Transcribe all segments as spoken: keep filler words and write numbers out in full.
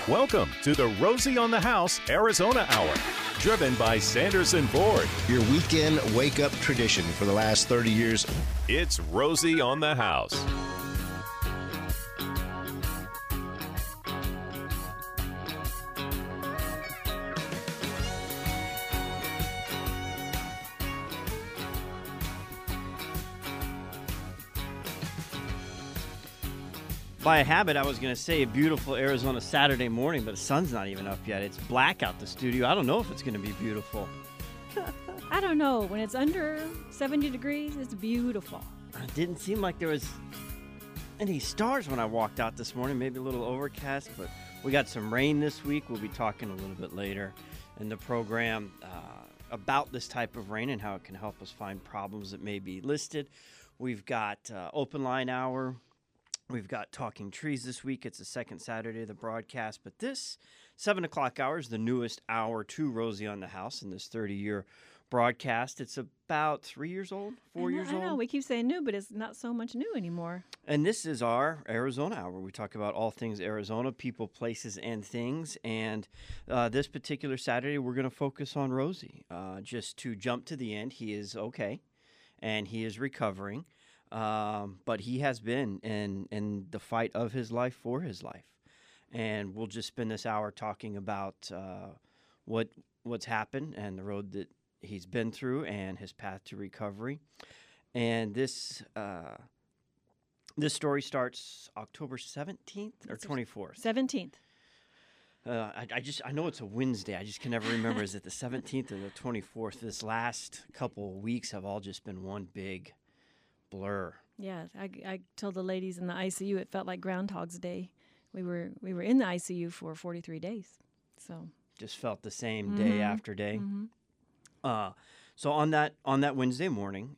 Welcome to the Rosie on the House Arizona Hour, driven by Sanderson Ford. Your weekend wake-up tradition for the last thirty years. It's Rosie on the House. By a habit, I was going to say a beautiful Arizona Saturday morning, but the sun's not even up yet. It's black out the studio. I don't know if it's going to be beautiful. I don't know. When it's under seventy degrees, it's beautiful. It didn't seem like there was any stars when I walked out this morning. Maybe a little overcast, but we got some rain this week. We'll be talking a little bit later in the program uh, about this type of rain and how it can help us find problems that may be listed. We've got uh, open line hour. We've got Talking Trees this week. It's the second Saturday of the broadcast, but this seven o'clock hour is the newest hour to Rosie on the House in this thirty-year broadcast. It's about three years old, four I know, years I know. old. We keep saying new, but it's not so much new anymore. And this is our Arizona Hour. We talk about all things Arizona, people, places, and things. And uh, this particular Saturday, we're going to focus on Rosie. Uh, just to jump to the end, he is okay, and he is recovering. Um, but he has been in, in the fight of his life for his life. And we'll just spend this hour talking about uh, what what's happened and the road that he's been through and his path to recovery. And this uh, this story starts October seventeenth or twenty-fourth? seventeenth. Uh, I, I just I know it's a Wednesday. I just can never remember. Is it the seventeenth or the twenty-fourth? This last couple of weeks have all just been one big blur. Yeah, I, I told the ladies in the I C U it felt like Groundhog's Day. We were we were in the I C U for forty-three days. So just felt the same mm-hmm. day after day. Mm-hmm. Uh, so on that on that Wednesday morning,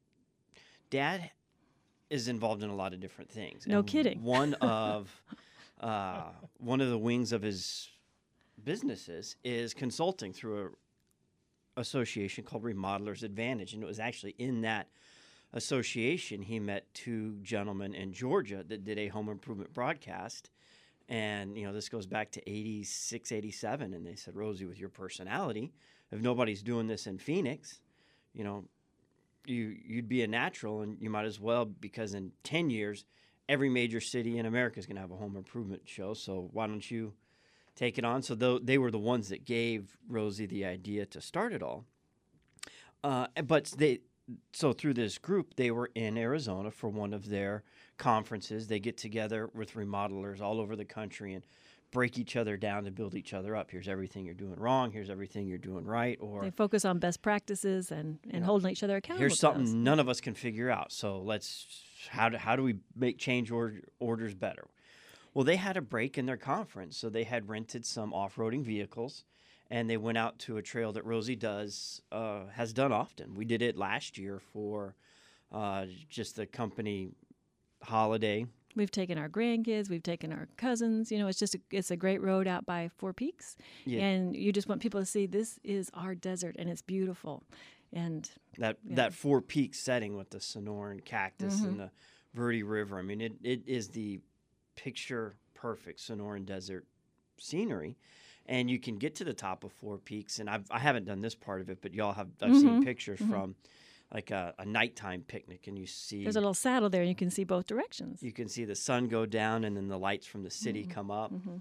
Dad is involved in a lot of different things. No and kidding. One of uh, one of the wings of his businesses is consulting through a association called Remodelers Advantage, and it was actually in that association he met two gentlemen in Georgia that did a home improvement broadcast. And you know, this goes back to eighty-six, eighty-seven, and they said, Rosie, with your personality, if nobody's doing this in Phoenix, you know, you you'd be a natural, and you might as well, because in ten years every major city in America is going to have a home improvement show, so why don't you take it on? So th- they were the ones that gave Rosie the idea to start it all. Uh, but they So through this group, they were in Arizona for one of their conferences. They get together with remodelers all over the country and break each other down to build each other up. Here's everything you're doing wrong. Here's everything you're doing right. Or they focus on best practices and, and know, holding each other accountable. here's something to those. none of us can figure out. So let's how do how do we make change order, orders better? Well, they had a break in their conference, so they had rented some off-roading vehicles. And they went out to a trail that Rosie does uh, has done often. We did it last year for uh, just the company holiday. We've taken our grandkids, we've taken our cousins. You know, it's just a, it's a great road out by Four Peaks, Yeah. and you just want people to see this is our desert and it's beautiful. And That yeah. that Four Peaks setting with the Sonoran cactus Mm-hmm. and the Verde River. I mean, it, it is the picture perfect Sonoran desert scenery. And you can get to the top of Four Peaks, and I've, I haven't done this part of it, but y'all have. I've Mm-hmm. seen pictures Mm-hmm. from, like a, a nighttime picnic, and you see there's a little saddle there, and you can see both directions. you can see the sun go down, and then the lights from the city Mm-hmm. come up. Mm-hmm.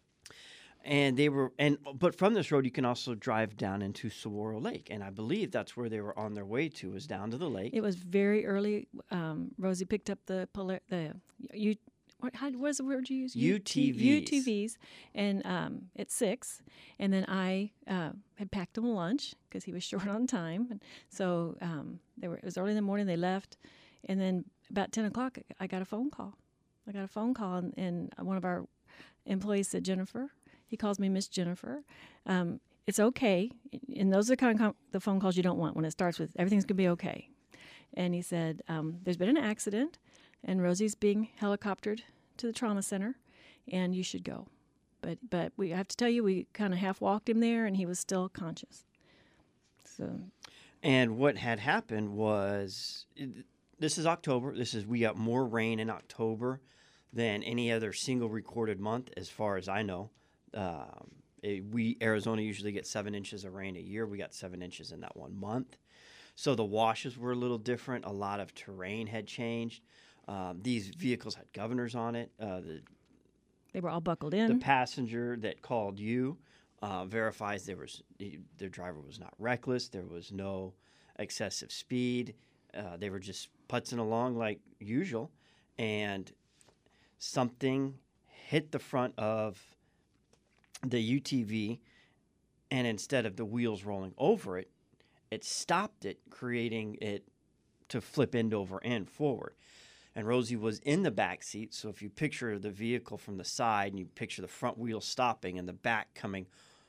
And they were, and but from this road, you can also drive down into Saguaro Lake, and I believe that's where they were on their way to, was down to the lake. It was very early. Um, Rosie picked up the polar, the you. What, how, what is the word you use? U T Vs. U T Vs, and um, at six, and then I uh, had packed him a lunch because he was short on time, and so um, they were. It was early in the morning. They left, and then about ten o'clock, I got a phone call. I got a phone call, and, and one of our employees said, "Jennifer." He calls me Miss Jennifer. Um, it's okay, and those are the kind of com- the phone calls you don't want when it starts with everything's gonna be okay. And he said, um, "There's been an accident, and Rosie's being helicoptered to the trauma center, and you should go." But but we I have to tell you, we kind of half walked him there, and he was still conscious. So, And what had happened was, this is October. This is we got more rain in October than any other single recorded month, as far as I know. Um, it, we Arizona usually gets seven inches of rain a year. We got seven inches in that one month. So the washes were a little different. A lot of terrain had changed. Um, these vehicles had governors on it. Uh, the They were all buckled in. the passenger that called you uh, verifies there was their driver was not reckless. There was no excessive speed. Uh, they were just putzing along like usual, and something hit the front of the U T V, and instead of the wheels rolling over it, it stopped it, creating it to flip end over end forward. And Rosie was in the back seat, so if you picture the vehicle from the side and you picture the front wheel stopping and the back coming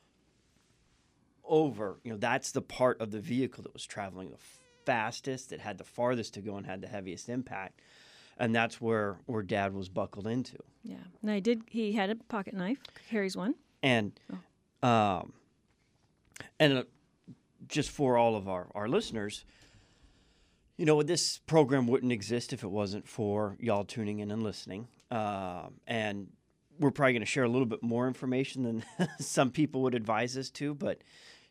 over, you know, that's the part of the vehicle that was traveling the fastest, that had the farthest to go and had the heaviest impact. And that's where, where Dad was buckled into. Yeah. And I did. He had a pocket knife. Carries one. And, Oh. um, and uh, just for all of our, our listeners, you know, this program wouldn't exist if it wasn't for y'all tuning in and listening. Um, and we're probably going to share a little bit more information than some people would advise us to, but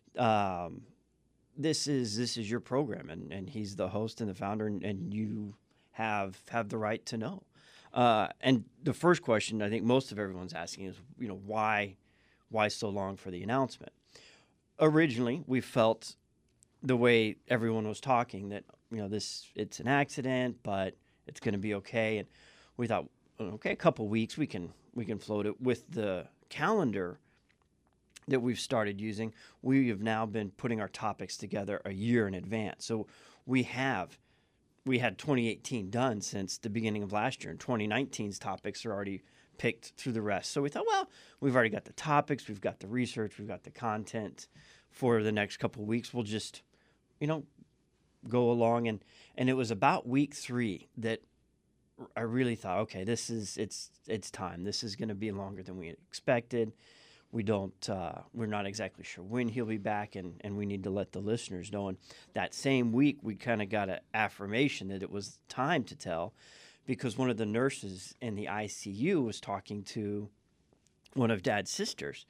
um, this is this is your program, and, and he's the host and the founder, and, and you have have the right to know. Uh, and the first question I think most of everyone's asking is, you know, why why so long for the announcement? Originally, we felt the way everyone was talking that, you know, this it's an accident, but it's going to be okay. And we thought, okay, a couple weeks we can we can float it. With the calendar that we've started using, we have now been putting our topics together a year in advance. So we have we had twenty eighteen done since the beginning of last year, and twenty nineteen's topics are already picked through the rest. So we thought, well, we've already got the topics, we've got the research, we've got the content for the next couple of weeks. We'll just, you know, go along. And, and it was about week three that I really thought, okay, this is, it's, it's time. This is going to be longer than we expected. We don't, uh, we're not exactly sure when he'll be back, and, and we need to let the listeners know. And that same week, we kind of got an affirmation that it was time to tell, because one of the nurses in the I C U was talking to one of Dad's sisters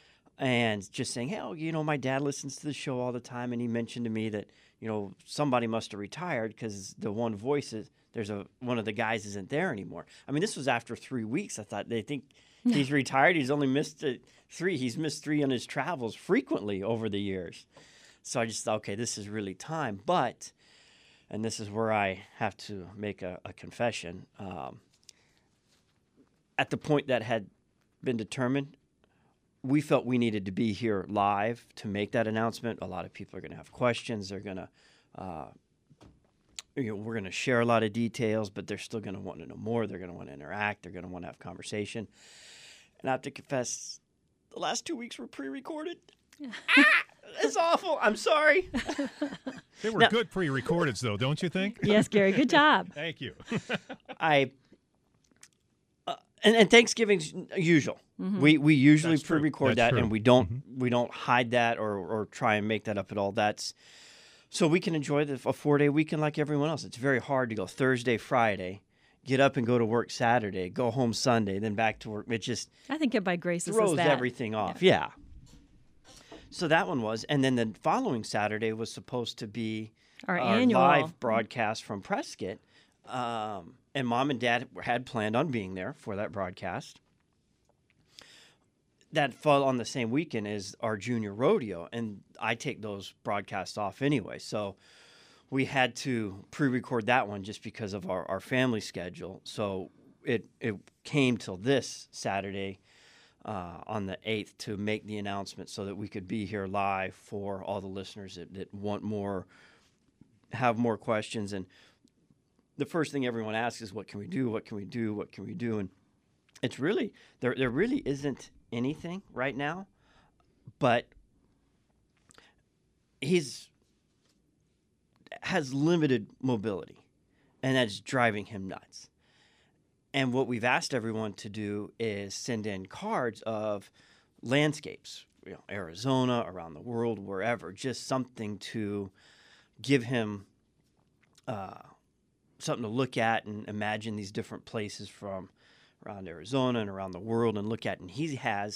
and just saying, hey, oh, you know, my dad listens to the show all the time. And he mentioned to me that, you know, somebody must have retired because the one voice is, there's a, one of the guys isn't there anymore. I mean, this was after three weeks. I thought they think he's retired. He's only missed uh, three. He's missed three on his travels frequently over the years. So I just thought, okay, this is really time. But, and this is where I have to make a, a confession. Um, at the point that had been determined, we felt we needed to be here live to make that announcement. A lot of people are going to have questions. They're going to, uh, you know, we're going to share a lot of details, but they're still going to want to know more. They're going to want to interact. They're going to want to have conversation. And I have to confess, the last two weeks were pre-recorded. ah, it's awful. I'm sorry. They were Now- good pre-recorded, though, don't you think? Yes, Gary. Good job. Thank you. I uh, and, and Thanksgiving's usual. We we usually That's true. pre-record That's that, true. and we don't we don't hide that or or try and make that up at all. That's so we can enjoy the, a four day weekend like everyone else. It's very hard to go Thursday, Friday, get up and go to work Saturday, go home Sunday, then back to work. It just I think everybody graces us throws that. everything off. Yeah. So that one was, and then the following Saturday was supposed to be Our annual. live broadcast from Prescott, um, and Mom and Dad had planned on being there for that broadcast. That fell on the same weekend as our junior rodeo, and I take those broadcasts off anyway. So we had to pre-record that one just because of our, our family schedule. So it it came till this Saturday uh, on the eighth to make the announcement so that we could be here live for all the listeners that, that want more, have more questions. And the first thing everyone asks is, what can we do? What can we do? What can we do? And it's really, there there really isn't anything right now, but he's has limited mobility, and that's driving him nuts. And what we've asked everyone to do is send in cards of landscapes, you know, Arizona, around the world, wherever, just something to give him uh, something to look at and imagine these different places from around Arizona and around the world and look at. And he has,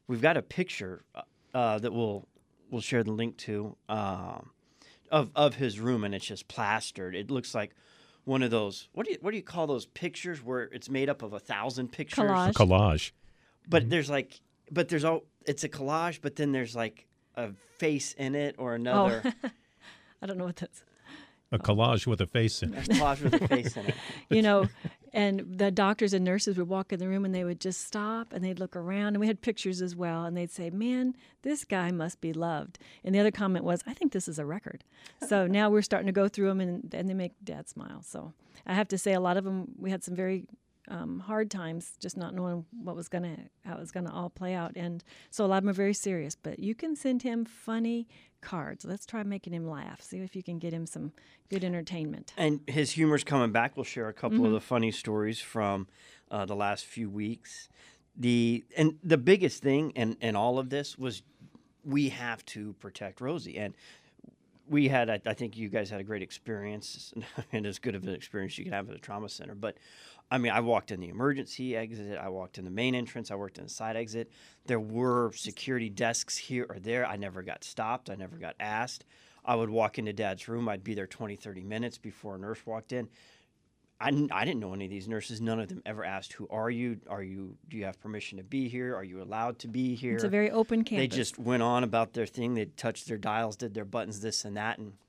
we've got a picture uh, that we'll we'll share the link to um, of of his room, and it's just plastered. It looks like one of those. What do you what do you call those pictures where it's made up of a thousand pictures? Collage. Collage. But there's like, but there's all. It's a collage, but then there's like a face in it or another. Oh. I don't know what that's. A collage with a face in A it. collage with a face in it. You know, and the doctors and nurses would walk in the room and they would just stop and they'd look around, and we had pictures as well, and they'd say, "Man, this guy must be loved." And the other comment was, "I think this is a record." So now we're starting to go through them, and, and they make Dad smile. So I have to say, a lot of them, we had some very um, hard times just not knowing what was gonna how it was gonna all play out, and so a lot of them are very serious. But you can send him funny cards. Let's try making him laugh. See if you can get him some good entertainment. And his humor's coming back. We'll share a couple Mm-hmm. of the funny stories from uh, the last few weeks. The and the biggest thing in, in all of this was we have to protect Rosie. And we had, I, I think you guys had a great experience, and as good of an experience you can have at a trauma center. But I mean, I walked in the emergency exit. I walked in the main entrance. I worked in the side exit. There were security desks here or there. I never got stopped. I never got asked. I would walk into Dad's room. I'd be there twenty, thirty minutes before a nurse walked in. I, n- I didn't know any of these nurses. None of them ever asked, "Who are you? Are you? Do you have permission to be here? Are you allowed to be here?" It's a very open campus. They just went on about their thing. They touched their dials, did their buttons, this and that, and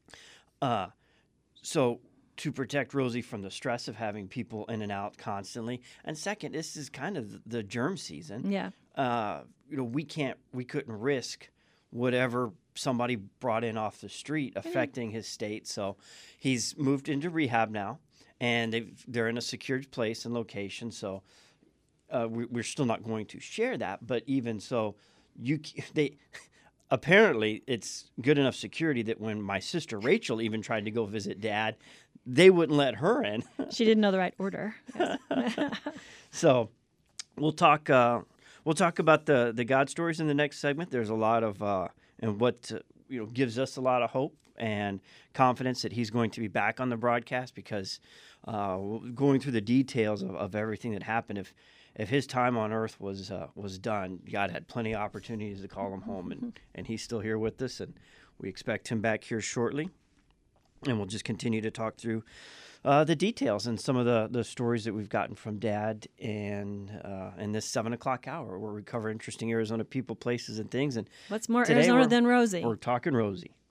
uh, so to protect Rosie from the stress of having people in and out constantly. And second, this is kind of the, the germ season. Yeah. Uh, you know, we can't, we couldn't risk whatever somebody brought in off the street affecting his state. So he's moved into rehab now, and they've, they're in a secured place and location. So uh, we, we're still not going to share that. But even so, you c- they apparently it's good enough security that when my sister Rachel even tried to go visit Dad, they wouldn't let her in. She didn't know the right order. Yes. So we'll talk. Uh, we'll talk about the the God stories in the next segment. There's a lot of uh, and what uh, you know gives us a lot of hope and confidence that he's going to be back on the broadcast, because uh, going through the details of, of everything that happened, if if his time on earth was uh, was done, God had plenty of opportunities to call him home, and and he's still here with us, and we expect him back here shortly. And we'll just continue to talk through uh, the details and some of the, the stories that we've gotten from Dad in uh, in this seven o'clock hour, where we cover interesting Arizona people, places, and things. And What's more today Arizona we're- than Rosie? we're talking Rosie.